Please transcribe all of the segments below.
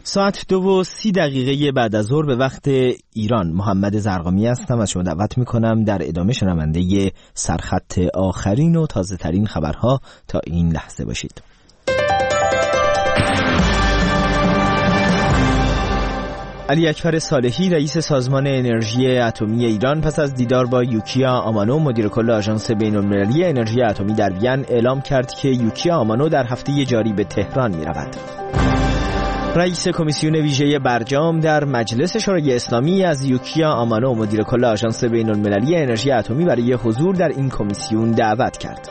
ساعت 2:30 بعد از ظهر به وقت ایران. محمد زرقامی هستم، از شما دعوت میکنم در ادامه شنونده سرخط آخرین و تازه ترین خبرها تا این لحظه باشید. علی اکبر صالحی رئیس سازمان انرژی اتمی ایران پس از دیدار با یوکیا آمانو مدیر کل آژانس بین‌المللی انرژی اتمی در وین اعلام کرد که یوکیا آمانو در هفته جاری به تهران می‌رود. رئیس کمیسیون ویژه برجام در مجلس شورای اسلامی از یوکیا آمانو مدیر کل آژانس بین‌المللی انرژی اتمی برای حضور در این کمیسیون دعوت کرد.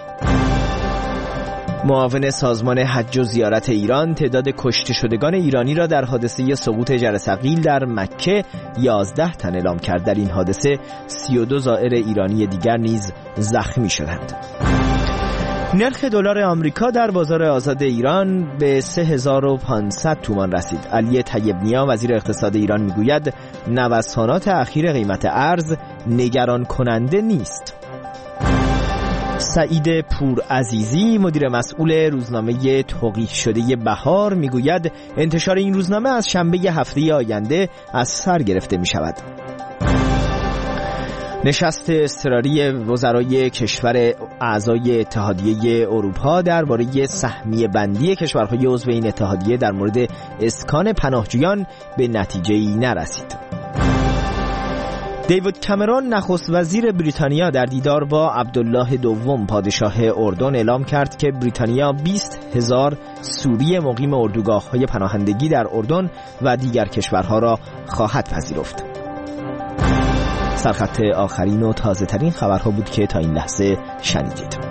معاون سازمان حج و زیارت ایران تعداد کشته شدگان ایرانی را در حادثه سقوط جرثقیل در مکه 11 تن اعلام کرد. در این حادثه 32 زائر ایرانی دیگر نیز زخمی شدند. نرخ دلار آمریکا در بازار آزاد ایران به 3500 تومان رسید. علی طیب نیا وزیر اقتصاد ایران میگوید نوسانات اخیر قیمت ارز نگران کننده نیست. سعید پورعزیزی مدیر مسئول روزنامه توقیف شده بهار میگوید انتشار این روزنامه از شنبه هفته آینده از سر گرفته می شود. نشست اضطراری وزرای کشور اعضای اتحادیه اروپا درباره سهمیه بندی کشورهای عضو این اتحادیه در مورد اسکان پناهجویان به نتیجه‌ای نرسید. دیوید کامرون نخست وزیر بریتانیا در دیدار با عبدالله دوم پادشاه اردن اعلام کرد که بریتانیا 20,000 سوری مقیم اردوگاه‌های پناهندگی در اردن و دیگر کشورها را خواهد پذیرفت. سرخط آخرین و تازه ترین خبرها بود که تا این لحظه شنیدید.